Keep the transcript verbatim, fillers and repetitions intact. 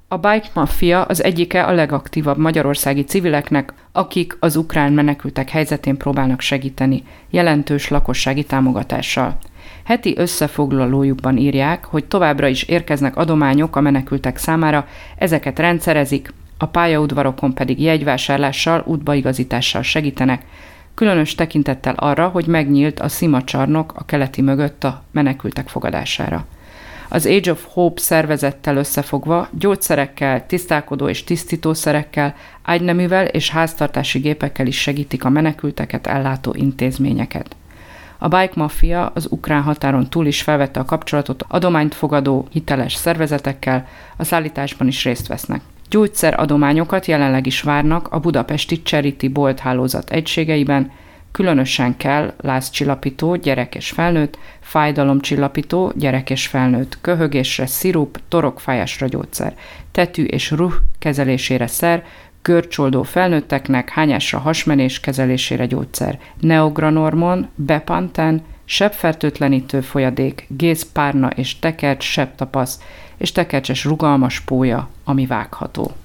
A Bike Mafia az egyike a legaktívabb magyarországi civileknek, akik az ukrán menekültek helyzetén próbálnak segíteni, jelentős lakossági támogatással. Heti összefoglalójukban írják, hogy továbbra is érkeznek adományok a menekültek számára, ezeket rendszerezik, a pályaudvarokon pedig jegyvásárlással, útbaigazítással segítenek, különös tekintettel arra, hogy megnyílt a Szima csarnok a keleti mögött a menekültek fogadására. Az Age of Hope szervezettel összefogva gyógyszerekkel, tisztálkodó és tisztítószerekkel, ágyneművel és háztartási gépekkel is segítik a menekülteket ellátó intézményeket. A Bike Mafia az ukrán határon túl is felvette a kapcsolatot adományt fogadó hiteles szervezetekkel, a szállításban is részt vesznek. Gyógyszeradományokat jelenleg is várnak a budapesti Charity Bolt hálózat egységeiben, különösen kell lázcsillapító, gyerek és felnőtt, fájdalomcsillapító, gyerek és felnőtt, köhögésre szirup, torokfájásra gyógyszer, tetű és ruh kezelésére szer, görcsoldó felnőtteknek, hányásra hasmenés kezelésére gyógyszer, neogranormon, bepanten, sebfertőtlenítő folyadék, gézpárna és tekercs, sebtapasz és tekercses rugalmas pólya, ami vágható.